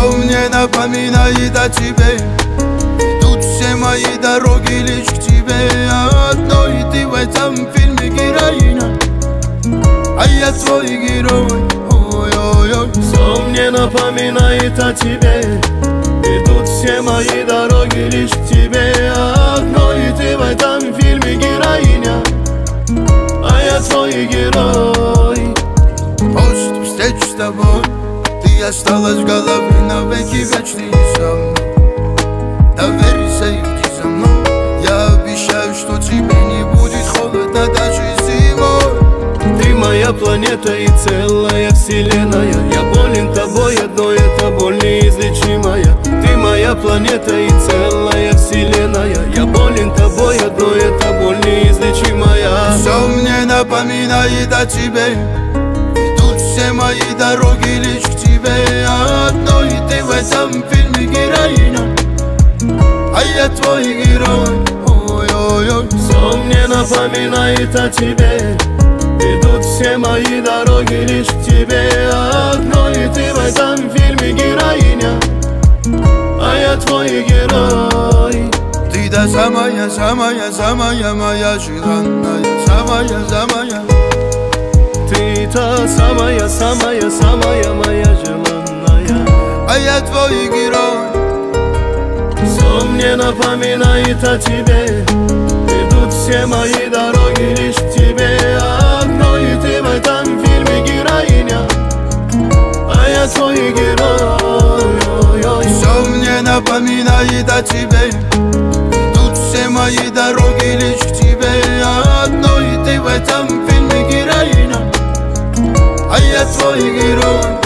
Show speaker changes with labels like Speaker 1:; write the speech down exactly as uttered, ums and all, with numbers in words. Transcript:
Speaker 1: Все мне напоминает о тебе. Идут все мои дороги лишь к тебе. Одно и ты в этом фильме героиня, а я твой герой. Ой-ой-ой.
Speaker 2: Все мне напоминает о тебе. Идут все мои дороги лишь к тебе. Одно и ты в этом фильме героиня, а я твой герой.
Speaker 1: После встречи с тобой ты осталась в голове навеки вечные со мной. Доверься, иди за мной. Я обещаю, что тебе не будет холодно даже зимой.
Speaker 2: Ты моя планета и целая вселенная. Я болен тобой, одно это боль неизлечимая. Ты моя планета и целая вселенная. Я болен тобой, одно это боль неизлечимая.
Speaker 1: Все мне напоминает о тебе. Идут все мои дороги лишь к тебе. Одно и ты в этом фильме героиня, а я твой герой. Ой-ой-ой.
Speaker 2: Все мне напоминает о тебе. Идут все мои дороги лишь к тебе. Одно и ты в этом фильме героиня, а я твой герой.
Speaker 1: Ты да самая, самая, самая моя желанная. Самая, самая.
Speaker 2: Ты та самая, самая, самая моя желанная,
Speaker 1: а я твой герой.
Speaker 2: Все мне напоминает о тебе. Идут все мои дороги лишь к тебе. Одно и ты в этом фильме героиня, а я твой герой.
Speaker 1: Все мне напоминает о тебе. Идут все мои дороги лишь к тебе. Одно и ты в этом фильме героиня, а я твой герой.